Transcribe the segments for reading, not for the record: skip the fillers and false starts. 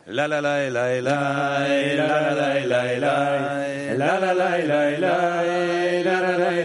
La la la la la la la la la la la la la la la la la la la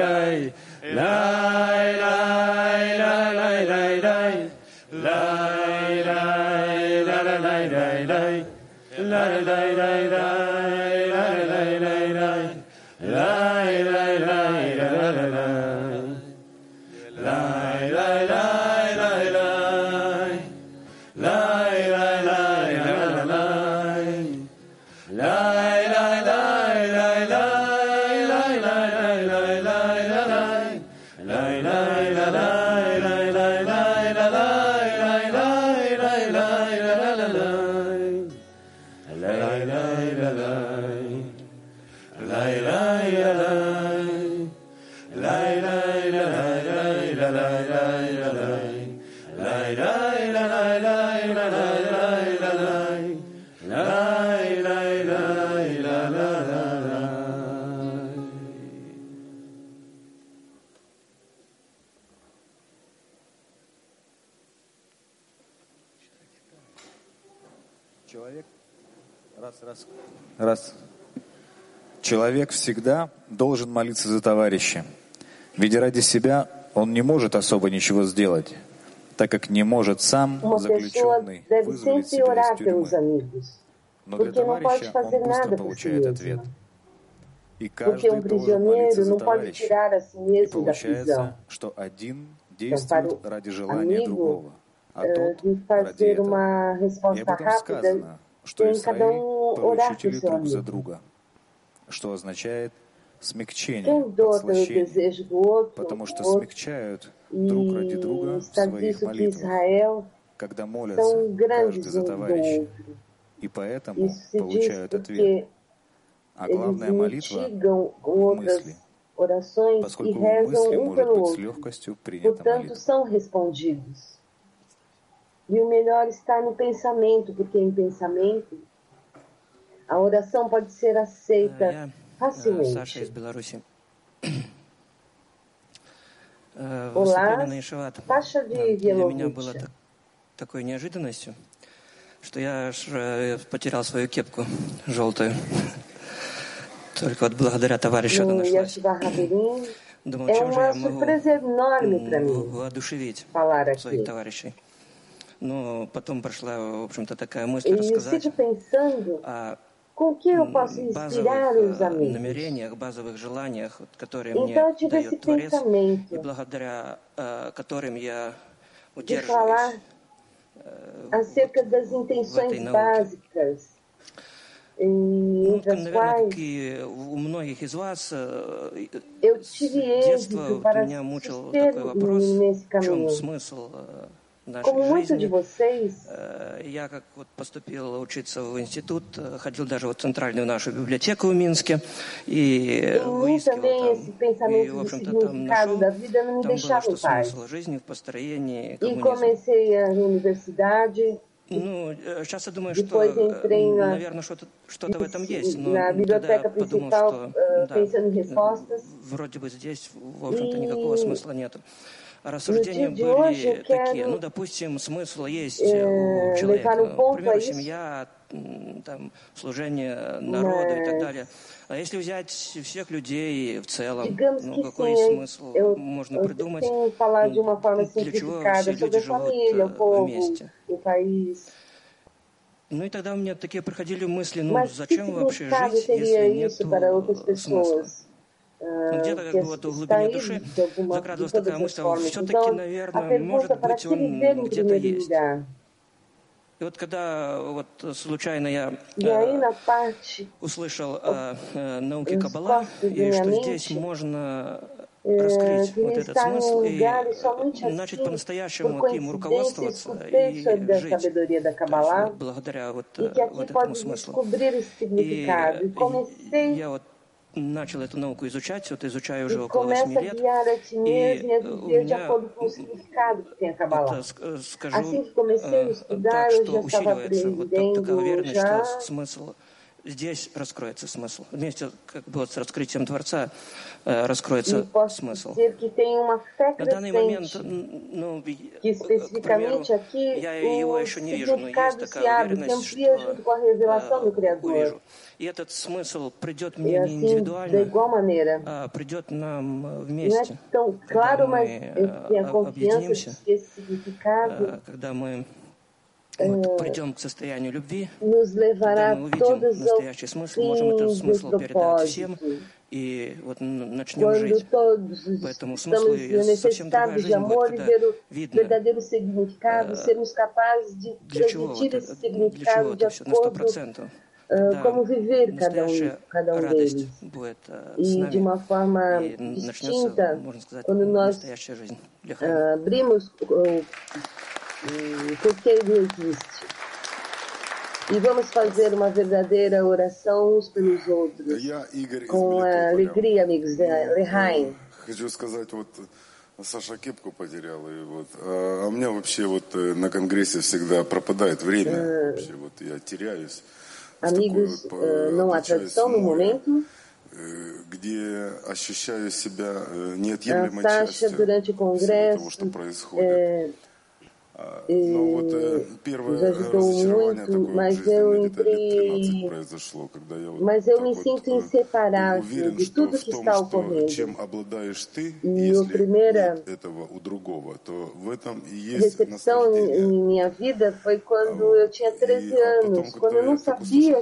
Человек всегда должен молиться за товарища. Ведь ради себя он не может особо ничего сделать, так как не может сам, заключенный, вызволить себя из тюрьмы. Но для товарища он быстро получает ответ. И каждый должен молиться за товарища. И получается, что один действует ради желания другого, а тот ради этого. И об этом сказано, что Израиль поручители друг за друга, что означает смягчение, подслащение, потому что смягчают друг ради друга в своих молитвах, когда молятся каждый за товарища, и поэтому получают ответ. А главная молитва — мысли, поскольку в мысли может быть с легкостью принята молитва. E o melhor está no pensamento, porque em pensamento a oração pode ser aceita facilmente. Саша из Беларуси. Olá, Sasha de для меня было Bielorrússia. такой неожиданностью, что я аж потерял свою кепку желтую. Только вот благодаря товарищу она нашлась. Думал, чем же я могу воодушевить своих товарищей. Но потом прошла, в общем-то, такая мысль рассказать о базовых намерениях, базовых желаниях, которые мне дает Творец, и благодаря которым я удерживаюсь в этой науке. Ну, наверное, как и у многих из вас, с детства меня мучил такой вопрос, в чем смысл нашей жизни. Я как вот поступил учиться в институт, ходил даже в центральную нашу библиотеку в Минске и выискивал там, и, в общем-то, там нашел, там было, что смысл жизни в построении коммунизма. Ну, сейчас я думаю, что, наверное, что-то в этом есть, но тогда я подумал, что да, вроде бы здесь, в общем-то, никакого смысла нет. Рассуждения были такие, ну, допустим, смысл есть у человека, к примеру, семья, там, служение народу и так далее. А если взять всех людей в целом, ну, какой смысл можно придумать, для чего все люди живут вместе? Ну и тогда у меня такие приходили мысли, ну, зачем вообще жить, если нет смысла? Ну, где-то как бы вот в глубине души закрадывалась такая мысль, все-таки, наверное, может быть, он где-то есть. И вот когда вот случайно я услышал о науке Каббала, и что здесь можно раскрыть вот этот смысл и начать по-настоящему им руководствоваться и жить благодаря вот этому смыслу. И я вот начал эту науку изучать, вот изучаю уже около 8 лет, и у меня, это, скажу так, что усиливается вот такая уверенность, что смысл здесь раскроется смысл. Вместе как бы с раскрытием Творца раскроется смысл. На данный момент, ну, к примеру, я его еще не вижу, но есть такая уверенность, что увижу. И этот смысл придет мне не индивидуально, а придет нам вместе. Когда мы объединимся, когда мы придем к состоянию любви, когда мы увидим настоящий смысл, можем этот смысл передать всем, и вот начнем жить по этому смыслу, и совсем другая жизнь будет, когда видно, для чего это все на 100%. Настоящая радость будет с нами, и начнется, можно сказать, настоящая жизнь для храма. E vamos fazer uma verdadeira oração uns pelos outros. Com alegria, amigos. Lehaim. Хочу сказать, вот Саша кепку потерял, и вот, а у меня вообще вот на конгрессе всегда пропадает время. Вообще вот я теряюсь. Amigos, não há tradução no momento. Где ощущаю себя неотъемлемой частью того, что происходит. Nos ajudou muito, mas eu entrei. Mas eu me sinto inseparável de tudo que está ocorrendo. E a primeira decepção em minha vida foi quando eu tinha 13 anos, quando eu não sabia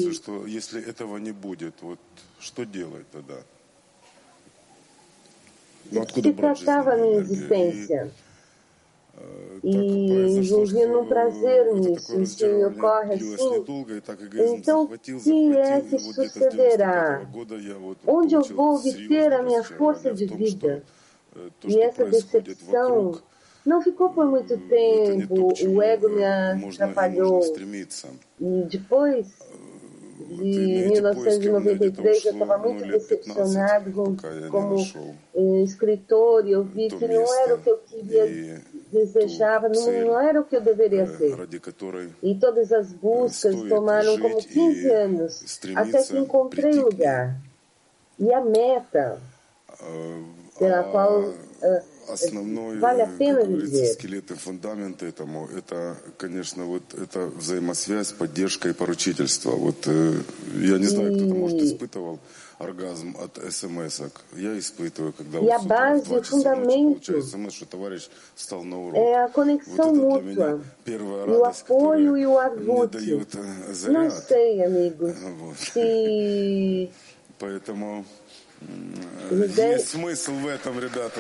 que se tratava a minha existência. E envolvi num prazer nisso, e se me ocorre assim, então o que é que sucederá? Onde eu vou obter a minha força de vida? E essa decepção não ficou por muito tempo, o ego me atrapalhou. E depois de 1993, eu estava muito decepcionado como escritor, e eu vi que não era o que eu queria, desejava, não era o que eu deveria ser. E todas as buscas tomaram como 15 anos, até que encontrei o lugar. E a meta pela qual vale a pena viver. Скелеты, фундаменты этому, это, конечно, вот это взаимосвязь, поддержка и поручительство. Вот я не знаю, кто-то, может, испытывал оргазм от смс-ок. Я испытываю, когда вот с утра в 2 часа ночи получаю смс, что товарищ встал на урок. É a conexão mútua, e o apoio e o agudo. Não sei, amigos, se... Поэтому есть смысл в этом, ребята.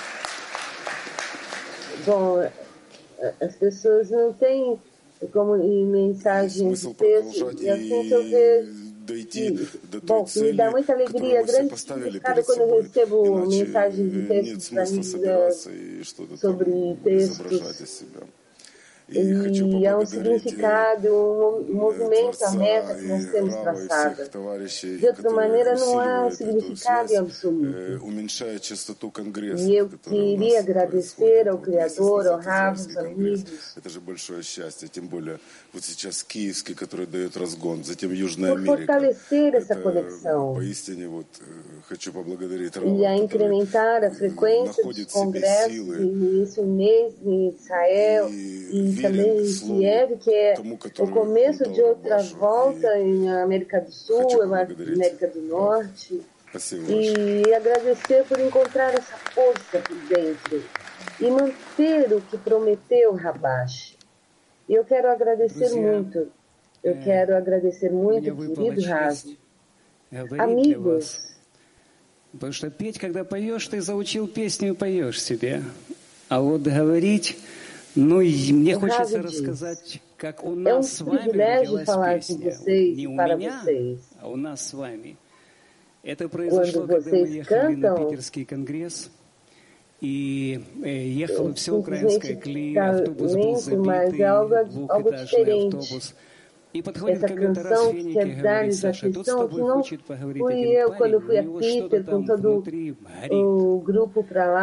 Bom, as pessoas não têm como em mensagens de texto, e assim que eu vejo. Bom, me dá muita alegria, grande significado quando eu recebo mensagens de texto para mim sobre textos. E é um significado, um movimento, a meta que nós temos traçada. De outra maneira, não há significado em absoluto. E eu queria agradecer ao Criador, ao Rav, aos amigos. Por fortalecer essa conexão. E a incrementar a frequência dos congressos, e esse mês em Israel, e também em Kiev, que é o começo de outra volta na América do Sul, América do Norte. E agradecer por encontrar essa força por dentro e manter o que prometeu Rabash. E eu quero agradecer muito. Eu quero agradecer muito, querido Rav. Amigos. Потому что петь, когда поешь, ты заучил песню и поешь себе. А вот говорить, ну, мне хочется рассказать, как у нас с вами родилась песня. Не у меня, а у нас с вами. Это произошло, когда мы ехали на Питерский конгресс. И ехало все украинское клей, автобус был забитый, двухэтажный автобус. Essa canção quer dar-lhes a atenção que não fui eu quando fui a Peter com todo o grupo para lá.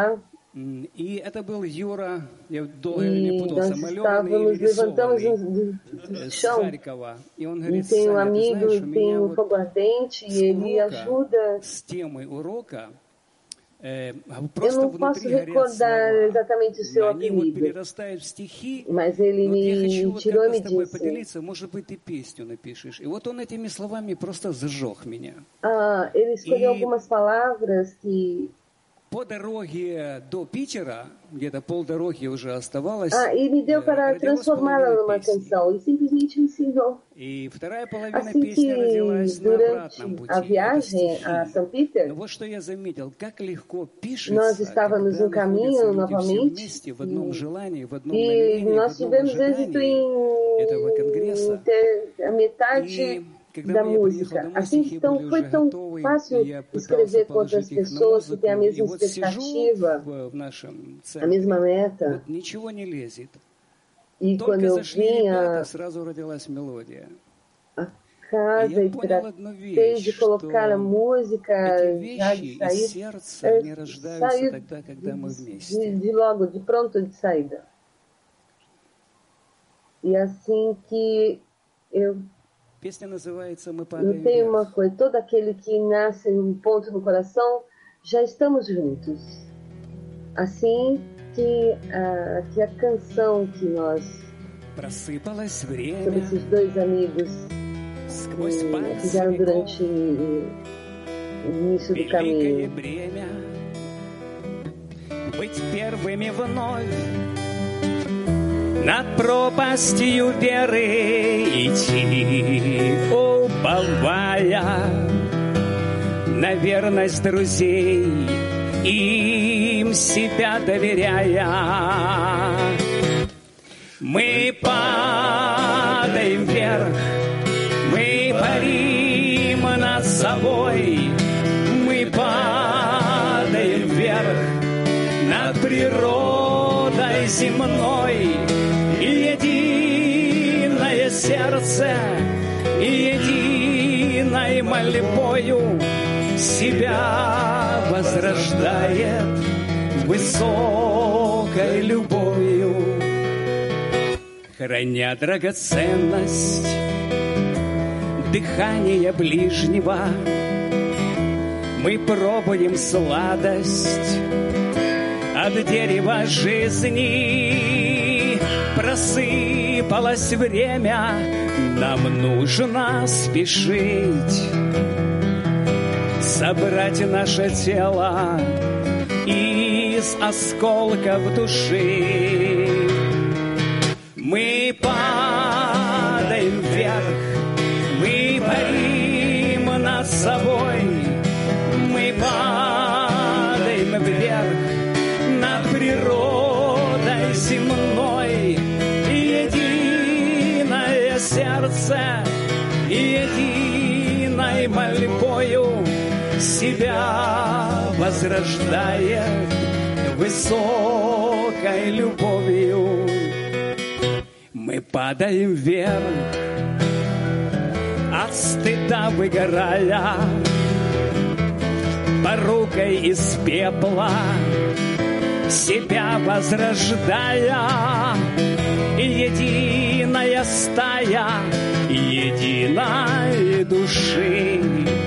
И это был Юра, я долго не E путался, nós малеванный и estávamos, levantamos нарисованный do с chão. Харькова. И он E говорит, tem um Саня, ты amigo, знаешь, у tem меня um вот fogo ardente, с e ele урока, ajuda. с темой урока, Eu просто não posso внутри горят recordar слова. exatamente o seu Они вот apelido, перерастают в стихи. mas ele Но вот я хочу me вот tirou e как-то me с тобой disse: поделиться, может быть, ты песню напишешь. И вот он этими словами просто зажег меня. ele escolheu E algumas palavras que. по дороге до Питера, где-то полдороги уже оставалось, E me deu para родилась transformá-la половина numa песни. canção, e simplesmente me ensinou. И вторая половина Assim песни que, родилась на обратном durante a пути. Это viagem a стихи. São Peter, Но вот что я заметил, как легко nós пишется, estávamos когда no находятся caminho люди все novamente, вместе, в одном желании, в одном e намерении, в nós одном tivemos êxito ожидании этого em конгресса. ter a metade И когда da я приехал música. домой, Assim, стихи então, были foi уже tão готовы, fácil и я пытался escrever com outras положить их на pessoas que têm a музыку. И mesma вот сижу expectativa, в нашем a центре, mesma meta. вот ничего не лезет. E quando Только eu зашли vinha ребята, сразу родилась мелодия. a casa Я e понял одну tratei вещь, de colocar a что música эти já de вещи из sair, сердца не рождаются saiu тогда, когда мы вместе. de logo, de pronto de saída. E assim que eu Песня называется «Мы não падаем tenho uma вверх». coisa, todo aquele que nasce um ponto no coração, já estamos juntos. Assim que a canção que nós, Просыпалось sobre время esses dois amigos сквозь que пальцы fizeram веков, durante o início do великое caminho. бремя быть первыми вновь над пропастью веры идти, уповая на верность друзей, им себя доверяя. Мы падаем вверх, мы парим над собой, мы падаем вверх над природой земной. И единое сердце, и единой мольбою себя возрождает высокой любовью. Храня драгоценность дыхания ближнего, мы пробуем сладость от дерева жизни. Просыпалось время, нам нужно спешить, собрать наше тело из осколков души. Мы падаем вверх, мы парим над собой, мы падаем вверх над природой земной. И единое сердце, и единой мольбою себя возрождает высокой любовью. Мы падаем вверх, от стыда выгорая, порукой из пепла себя возрождая. И единая стая единой души,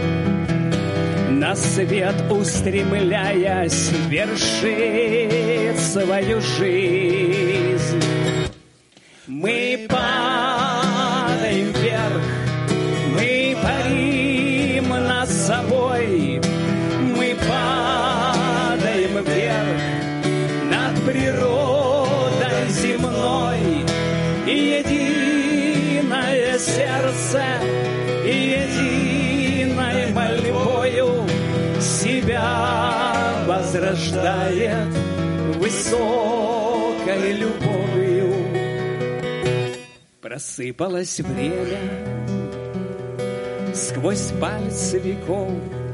на свет устремляясь, вершит свою жизнь. Мы падаем вверх, мы парим над собой, мы падаем вверх над природой земной. И единое сердце, и единой мольбою себя возрождает высокой любовью. Просыпалось время сквозь пальцы веков,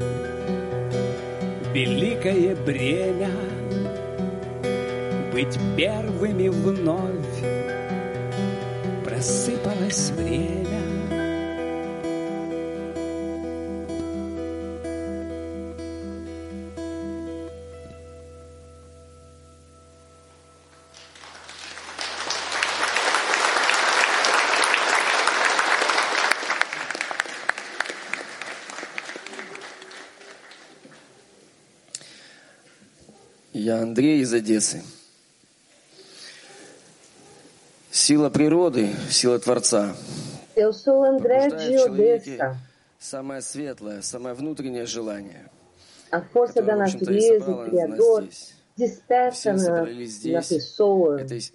великое бремя быть первыми вновь. Просыпалось время. Я Андрей из Одессы. Сила природы, сила Творца. Eu sou André de Odessa. Самое светлое, самое внутреннее желание. A força da natureza, o Criador, desperta na pessoa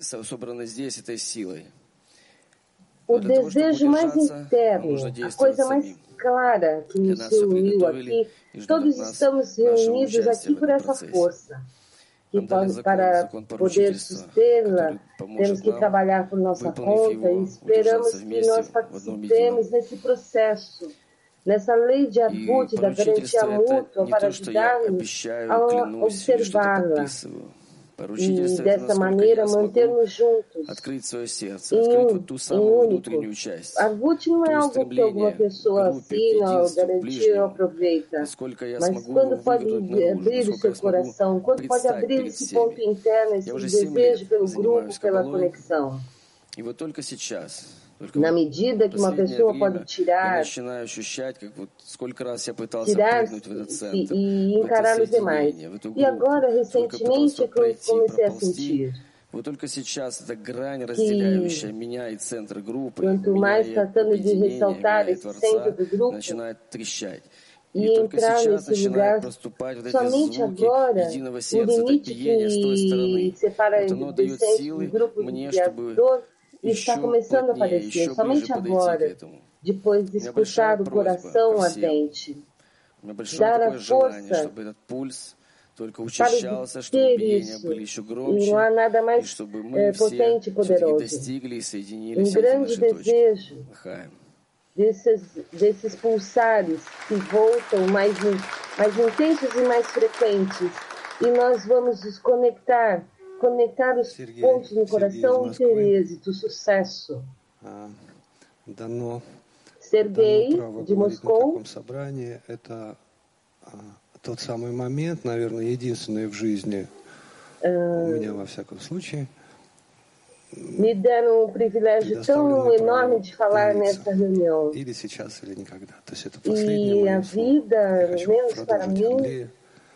o desejo mais interno, a coisa mais clara que nos reuniu aqui. Todos estamos reunidos aqui por essa força. E para poder sustê-la, temos que trabalhar por nossa conta e esperamos que nós participemos nesse processo, nessa lei de Arvut, da garantia mútua, para ajudar-nos a observá-la e, dessa maneira, manter-nos juntos em único. Arvut não é algo que alguma pessoa assina ou garantia ou aproveita, mas quando pode abrir o seu coração, quando pode abrir esse ponto interno, esse desejo pelo grupo, pela conexão. Na medida que uma pessoa pode tirar-se e encarar os demais. E agora, recentemente, é que eu comecei a sentir que quanto mais tratando de ressaltar esse centro do grupo e entrar nesse lugar, somente agora, o limite que separa entre o centro do grupo do Criador está começando a aparecer, somente agora, depois de escutar o coração ardente, dar a força para ter isso, e não há nada mais potente e poderoso. Um grande desejo desses pulsares que voltam mais intensos e mais frequentes, e nós vamos desconectar, conectar os pontos no coração e ter êxito, sucesso. Sergei, de Moscou. Тот самый момент, наверное, единственный в жизни, у меня во всяком случае. Me deram um privilégio tão enorme de falar nessa reunião. Или сейчас, или никогда. То есть это E a vida, menos para mim,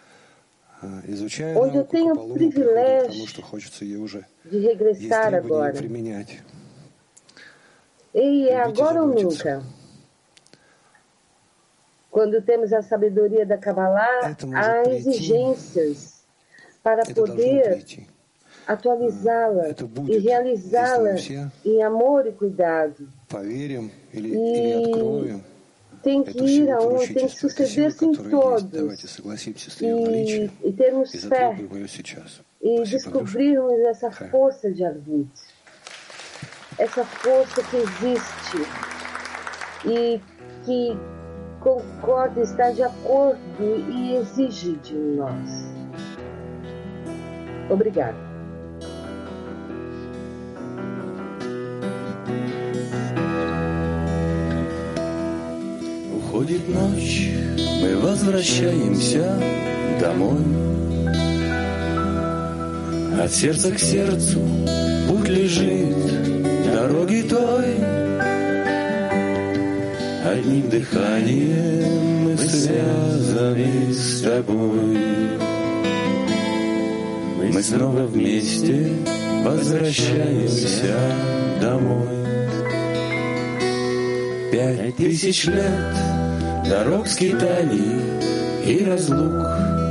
onde eu tenho o privilégio de regressar agora. E é agora ou nunca. Quando temos a sabedoria da Kabbalah, há exigências para poder atualizá-la e realizá-la em amor e cuidado. E tem que ir aonde, tem que suceder-se em todos. E termos fé e descobrirmos essa força de Arvut. Essa força que existe e que concorda, está de acordo e exige de nós. Obrigada. Уходит ночь, мы возвращаемся домой. От сердца к сердцу путь лежит дороги той. Одним дыханием мы связаны с тобой. Мы снова вместе возвращаемся домой. 5000 лет дорог скитаний и разлук.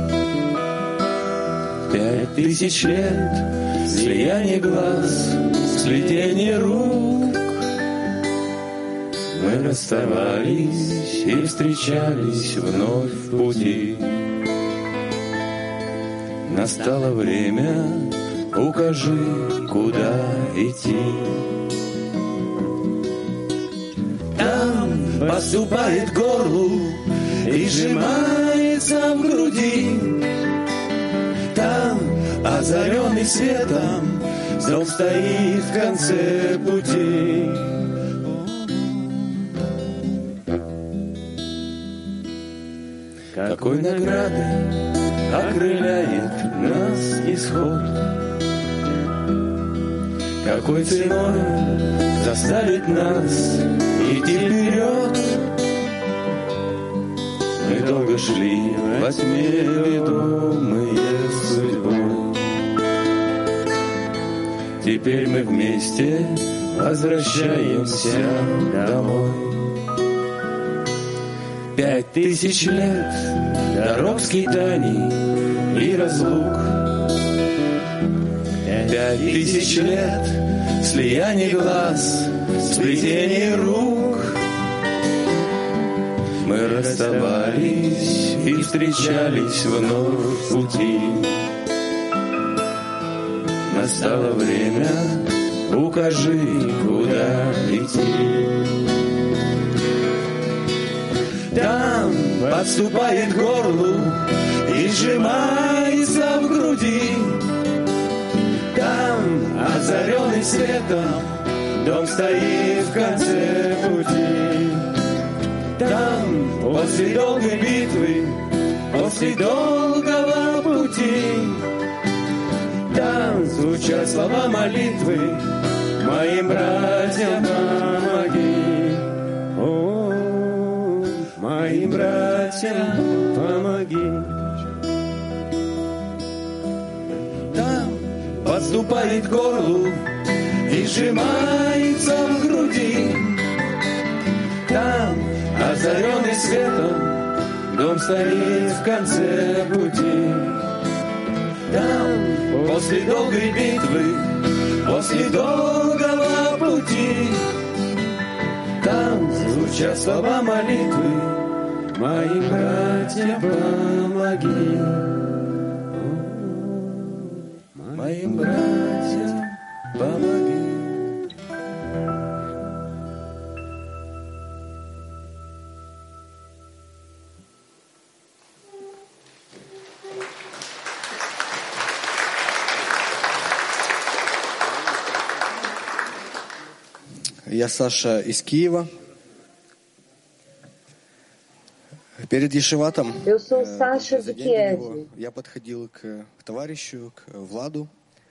5000 лет слияние глаз, сплетение рук. Мы расставались и встречались вновь в пути. Настало время, укажи, куда идти. Там поступает к горлу и сжимается в груди. Там, озаренный светом, зов стоит в конце пути. Какой наградой окрыляет нас исход? Какой ценой заставит нас идти вперед? Мы долго шли во тьме, ведомые судьбой. Теперь мы вместе возвращаемся домой. 5000 лет дорог скитаний и разлук. 5000 лет слияний глаз, сплетений рук. Мы расставались и встречались вновь в пути. Настало время, укажи, куда идти. Там подступает к горлу и сжимается в груди. Там, озаренный светом, дом стоит в конце пути. Там, после долгой битвы, после долгого пути, там звучат слова молитвы: моим братьям помоги, о, моим братьям помоги. Там подступает к горлу и сжимается в груди. Там, озаренный светом, дом стоит в конце пути. Там, после долгой битвы, после долгого пути, там звучат слова молитвы: моим братьям помоги, моим братьям помоги. Я Саша из Киева. Перед Ешиватом я подходил к товарищу, к Владу,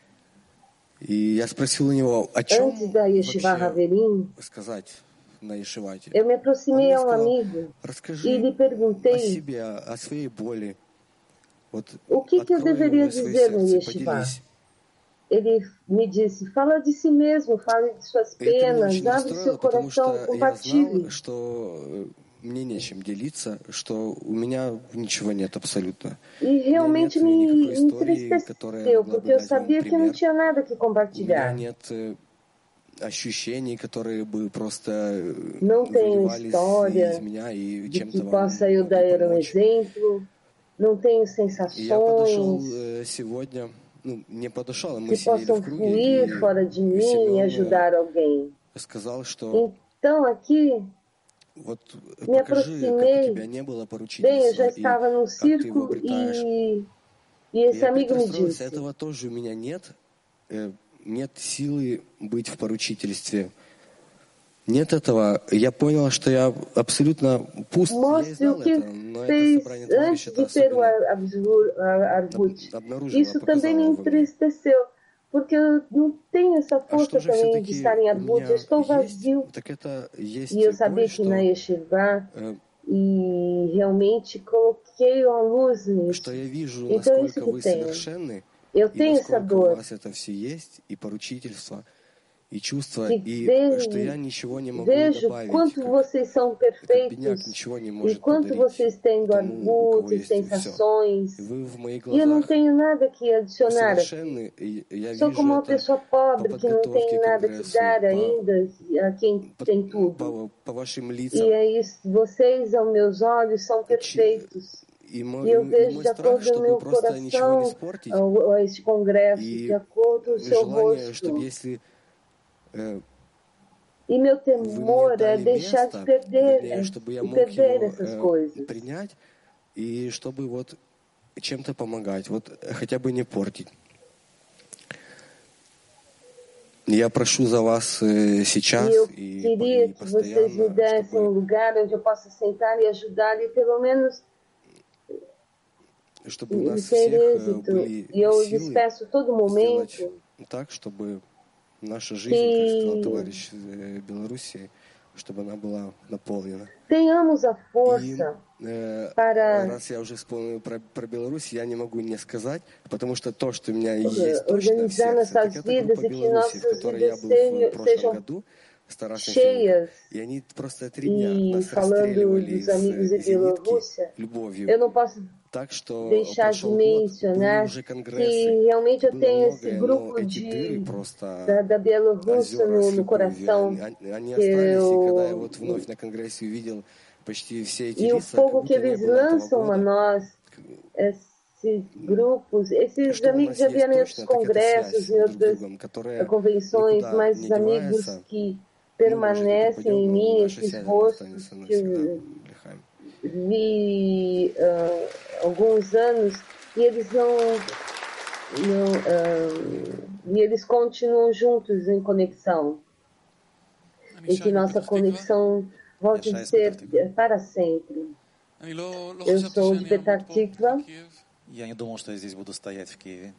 и я спросил у него, о чем вообще сказать на Ешивате. Он мне сказал: расскажи о себе, о своей боли. Вот открой свое сердце, поделись. Ele me disse, fala de si mesmo, fale de suas penas, abre seu coração, compartilhe. Что мне нечем делиться, что у меня ничего нет абсолютно. E realmente me entristeceu, porque eu sabia que não tinha nada que compartilhar. У меня нет ощущений, которые бы просто não tenho выливались história из меня и de чем-то que вам possa eu dar um помочь. exemplo, não tenho Я подошел sensações сегодня, не подошел, а мы que сидели possam в круге, fluir fora de mim e Семен ajudar alguém. сказал, что Então aqui вот me покажи, как у aproximei, тебя не было bem, eu поручительства, já и estava num как ты его circo обретаешь. e И esse опять amigo me расстроился, disse, этого тоже у меня нет. Нет силы быть в поручительстве. Нет этого. Я понял, что я абсолютно пуст. Я и mostre знал o que это, но это fez собрание товарищ antes это de ter o особенно Arbut. обнаружило, Isso também me показало во мне. entristeceu, porque eu não tenho essa А força что же também de все-таки estar em у Arbut. меня Eu estou есть? vazio. Так это есть E eu боль, sabia que na что, Yeshiva e realmente coloquei uma luz что nisso. я вижу, Então é isso насколько que вы tenho. совершенны, Eu и tenho essa насколько у dor. вас это все есть, и поручительство, и чувства, Que и что я ничего не могу vejo добавить, quanto vocês são как бедняк perfeitos ничего не e может quanto подарить vocês têm do тому, у кого Arbut e есть все. sensações. И вы в моих E eu não глазах tenho nada que adicionar aqui. совершенны, и я Sou вижу como uma это pessoa по pobre que não tem подготовке к nada que конгрессу, dar ainda a quem tem tudo. по вашим E лицам. é isso, vocês, aos meus olhos, são perfeitos. И E мой eu vejo de страх, acordo com o чтобы meu просто ничего не coração испортить, a este congresso, de и acordo com o seu желание, чтобы rosto. если E meu вы мне temor é дали deixar de место, perder, вернее, чтобы я e мог perder essas его coisas. принять, и чтобы вот чем-то помогать, вот хотя бы не портить. Я прошу за вас сейчас E eu и queria que vocês me постоянно, dessem um чтобы lugar onde eu possa sentar e ajudar, e pelo menos у нас ter всех êxito. были E eu lhes силы peço todo сделать momento так, чтобы наша жизнь, как сказал que товарищ Беларуси, чтобы она была наполнена. Tenhamos a força para... Раз я уже вспомнил про Беларусь, я не могу не сказать, потому что то, что у меня есть точно в сердце, так это группа Беларуси, в которой я был в прошлом году, cheias, e они просто 3 дня нас расстреливали из зенитки любовью. Eu não posso deixar de mencionar que realmente eu tenho esse grupo da Bielorrússia no coração. E o fogo que eles lançam a nós, esses grupos, esses amigos já vieram em outros congressos, em outras convenções, mas os amigos que permanecem em mim, esses rostos que eu vi alguns anos, e eles e eles continuam juntos em conexão. E que nossa conexão volte a ser para sempre. Eu sou de Petah Tikva. Я не думал, что я здесь буду стоять в Киеве.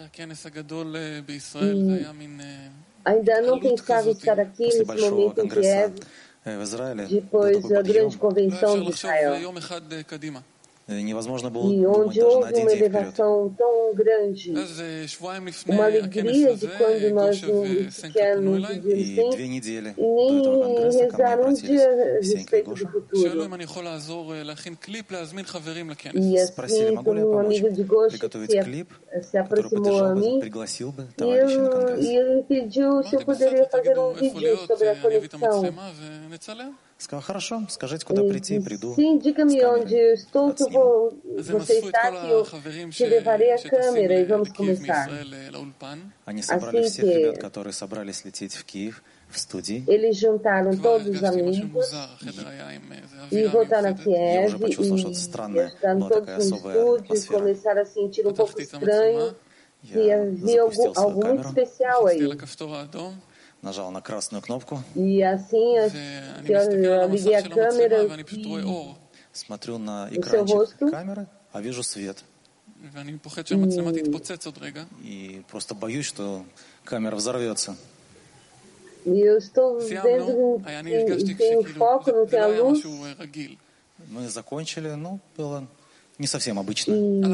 Ainda não pensava estar aqui nesse momento em Kiev, depois da grande convenção de Israel. E onde houve uma elevação tão grande, uma alegria de quando nós pequenos vivemos e nem rezar um dia a respeito do futuro. E assim, como um amigo de Gosto se aproximou a mim, e ele pediu se eu poderia fazer um vídeo sobre a conexão. Сказал, хорошо, скажите, куда прийти, и приду. Sim, diga-me onde eu estou, que você está, que eu te levarei a câmera e vamos começar. Они собрали всех ребят, которые собрались лететь в Киев, в студии. Eles juntaram todos os amigos e voltaram a Kiev, e estão todos no estúdio e começaram a sentir um pouco estranho, e havia algo muito especial aí. Нажал на красную кнопку. E assim eu liguei a câmera смотрю на экранчик камеры, а вижу свет. И просто боюсь, что камера взорвется. E eu estou vendo que tem foco, não tem a luz. Мы закончили, ну, было не совсем обычно.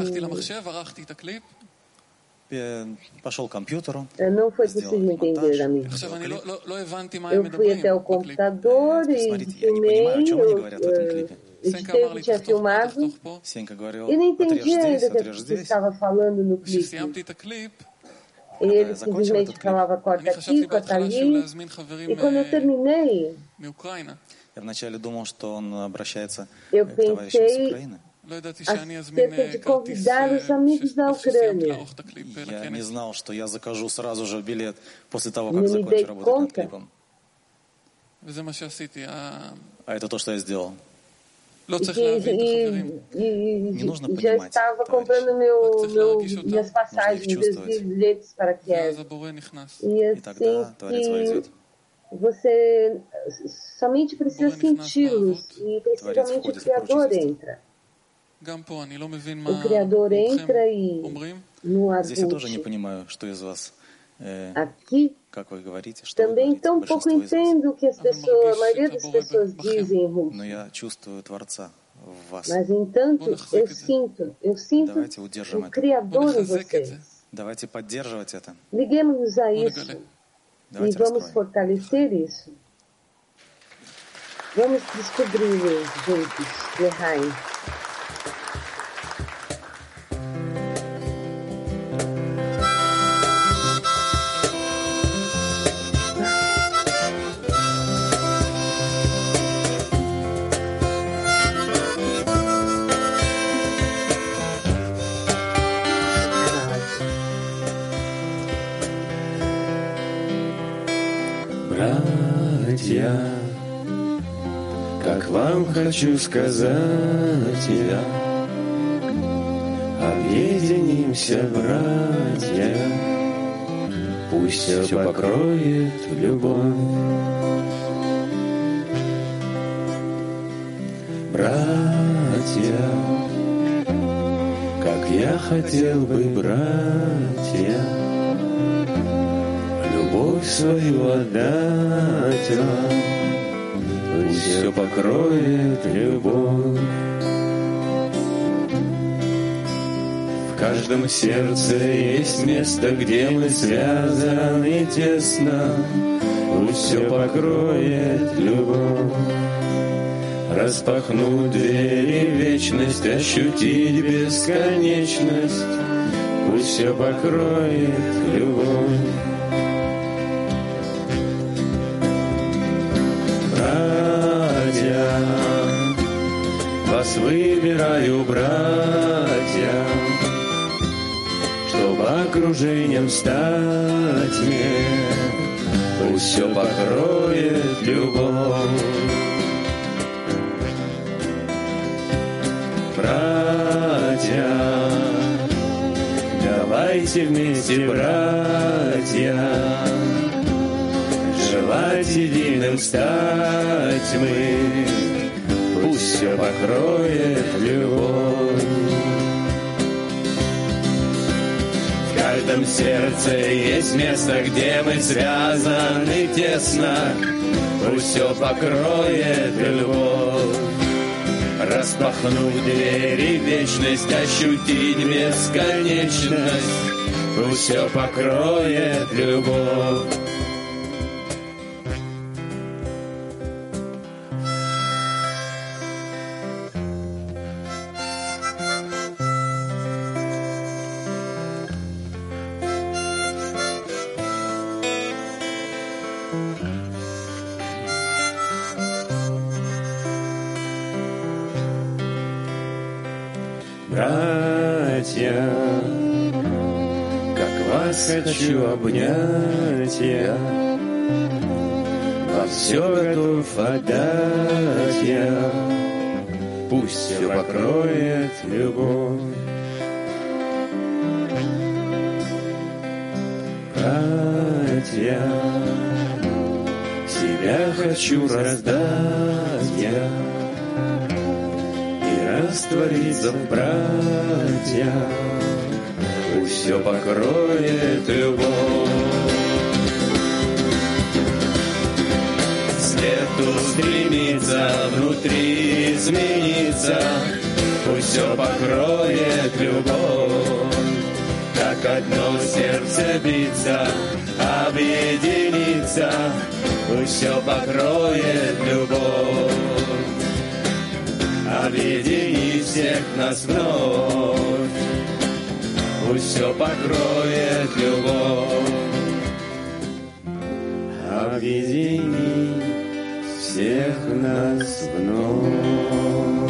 Пошел к компьютеру. Não foi possível entender, amigo. Eu fui até o computador e filmei. Eu tinha filmado e não entendi ainda o que estava falando no clipe. Ele simplesmente falava corta aqui, corta ali. E quando eu terminei, eu pensei acerca de convidar os amigos da Ucrânia. Я не знал, что я закажу сразу же билет после того, как закончу работать над клипом. А это то, что я сделал. Не нужно já estava comprando minhas passagens, meus bilhetes para Kiev. E assim que você somente precisa senti-los e precisamente o Criador entra. O Criador entra e no adulto. Aqui também tão pouco entendo o que as pessoas, a maioria das pessoas dizem em russo. Mas, entanto, eu sinto o Criador em vocês. Liguemos-nos a isso e vamos fortalecer isso. Vamos descobrir juntos, Lehaim. Как вам хочу сказать я, объединимся, братья, пусть все покроет любовь. Братья, как я хотел бы, братья, любовь свою отдать вам. пусть все покроет любовь. В каждом сердце есть место, где мы связаны тесно, пусть все покроет любовь. Распахнуть двери в вечность, ощутить бесконечность, пусть все покроет любовь. Братья, вас выбираю, братья, чтобы окружением стать мне, пусть все покроет любовь. Братья, давайте вместе, братья, желать единым стать мы, пусть все покроет любовь. В каждом сердце есть место, где мы связаны тесно, пусть все покроет любовь. Распахнуть двери в вечность, ощутить бесконечность, пусть все покроет любовь. Братья, как вас хочу обнять я, во все готов отдать я, пусть все покроет любовь. Братья, себя хочу раздать я, раствориться в братья, пусть все покроет любовь. Свету стремится внутри измениться, пусть все покроет любовь. Как одно сердце биться, объединиться, пусть все покроет любовь. Объедини всех нас вновь, пусть все покроет любовь. Объедини всех нас вновь.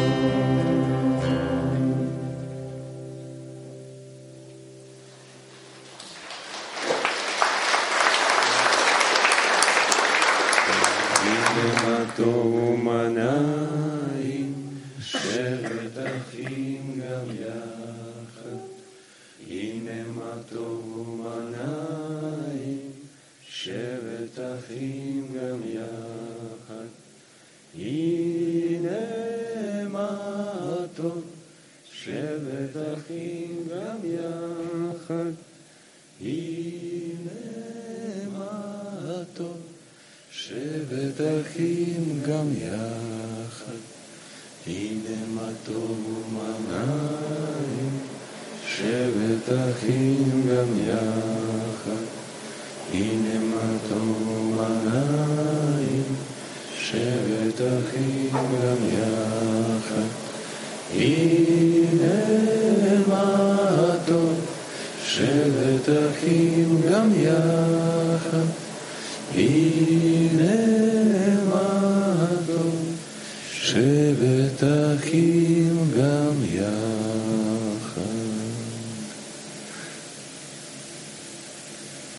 שבת אחים גם יחד, הנה מה טוב ומנעים. שבת אחים גם יחד, הנה מה טוב. שבת אחים גם יחד, הנה מה טוב. שבת אחים גם יחד, הנה מה טוב ומנעים. שבת אחים גם יחד, הנה מה טוב ומנעים. שבת אחים גם יחד, הנה מה טוב. שבת אחים גם יחד, הנה מה טוב. שבת אחים גם יחד.